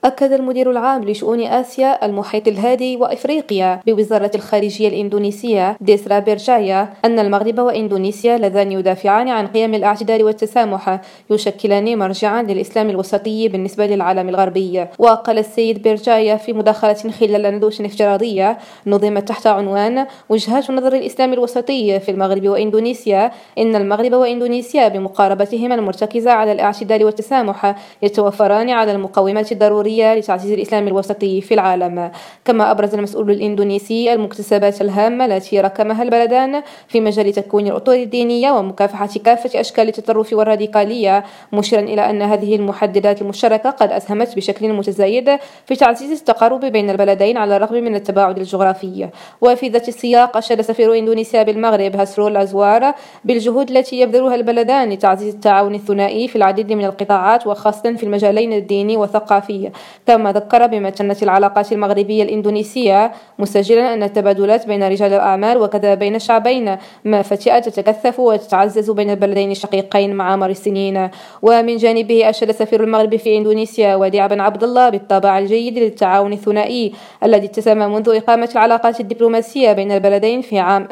أكد المدير العام لشؤون آسيا المحيط الهادي وإفريقيا بوزارة الخارجية الإندونيسية ديسرا بيرجايا أن المغرب وإندونيسيا اللذان يدافعان عن قيم الاعتدال والتسامح يشكلان مرجعا للإسلام الوسطي بالنسبة للعالم الغربي. وقال السيد بيرجايا في مداخلة خلال ندوة افتراضية نظمت تحت عنوان وجهات نظر الإسلام الوسطي في المغرب وإندونيسيا إن المغرب وإندونيسيا بمقاربتهما المرتكزة على الاعتدال والتسامح يتوفران على المقومات الضرورية لتعزيز الإسلام الوسطي في العالم. كما أبرز المسؤول الإندونيسي المكتسبات الهامة التي ركمها البلدان في مجال تكوين الأطر الدينية ومكافحة كافة أشكال التطرف والراديكالية، مشيرا إلى أن هذه المحددات المشتركة قد أسهمت بشكل متزايد في تعزيز التقارب بين البلدين على الرغم من التباعد الجغرافي. وفي ذات السياق أشاد سفير إندونيسيا بالمغرب هسرول أزوار بالجهود التي يبذلها البلدان لتعزيز التعاون الثنائي في العديد من القطاعات وخاصة في المجالين الديني والثقافي. كما ذكر بمتنة العلاقات المغربية الإندونيسية مسجلا أن التبادلات بين رجال الأعمال وكذا بين الشعبين ما فتئة تتكثف وتتعزز بين البلدين الشقيقين مع مر السنين. ومن جانبه أشاد سفير المغرب في إندونيسيا وديع بن عبد الله بالطابع الجيد للتعاون الثنائي الذي اتسم منذ إقامة العلاقات الدبلوماسية بين البلدين في عام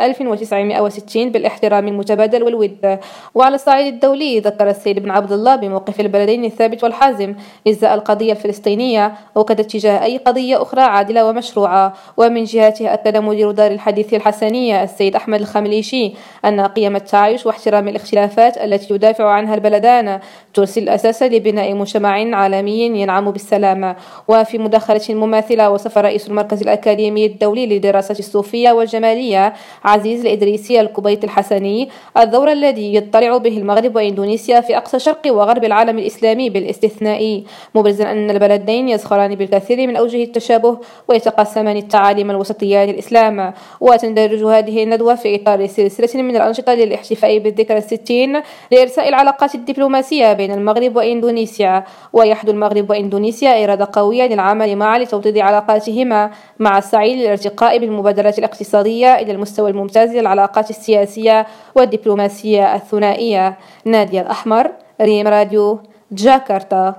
1960 بالاحترام المتبادل والود. وعلى الصعيد الدولي ذكر السيد بن عبد الله بموقف البلدين الثابت والحازم إزاء القضية الفلسطينية وكذا اتجاه أي قضية أخرى عادلة ومشروعة. ومن جهته أكد مدير دار الحديث الحسنية السيد أحمد الخمليشي أن قيم التعايش واحترام الاختلافات التي يدافع عنها البلدان ترسل الأساس لبناء مجتمع عالمي ينعم بالسلام. وفي مداخلة مماثلة وصف رئيس المركز الأكاديمي الدولي للدراسات الصوفية والجمالية عزيز الإدريسي الكبيت الحسني الدور الذي يطلع به المغرب وإندونيسيا في أقصى شرق وغرب العالم الإسلامي بالاستثناء، مبرزا أن البلدين يزخران بالكثير من أوجه التشابه ويتقاسمان التعاليم الوسطية للإسلام. وتندرج هذه الندوة في إطار سلسلة من الأنشطة للاحتفاء بالذكرى 60 لإرساء العلاقات الدبلوماسية بين المغرب وإندونيسيا. ويحدو المغرب وإندونيسيا إرادة قوية للعمل معا لتوطيد علاقاتهما مع السعي للارتقاء بالمبادرات الاقتصادية إلى المستوى الممتاز للعلاقات السياسية والدبلوماسية الثنائية. نادية الأحمر، ريم راديو، جاكرتا.